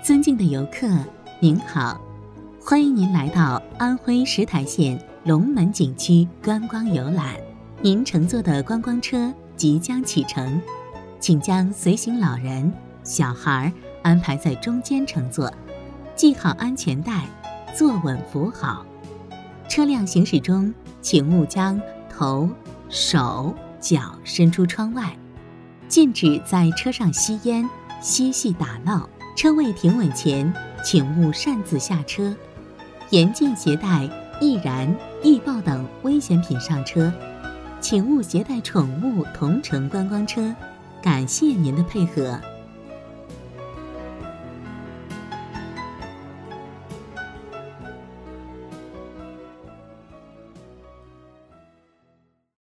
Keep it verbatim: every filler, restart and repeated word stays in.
尊敬的游客，您好，欢迎您来到安徽石台县龙门景区观光游览。您乘坐的观光车即将启程，请将随行老人、小孩安排在中间乘坐，系好安全带，坐稳扶好。车辆行驶中，请勿将头、手、脚伸出窗外，禁止在车上吸烟、嬉戏打闹。车位停稳前，请勿擅自下车，严禁携带易燃、易爆等危险品上车，请勿携带宠物同乘观光车。感谢您的配合。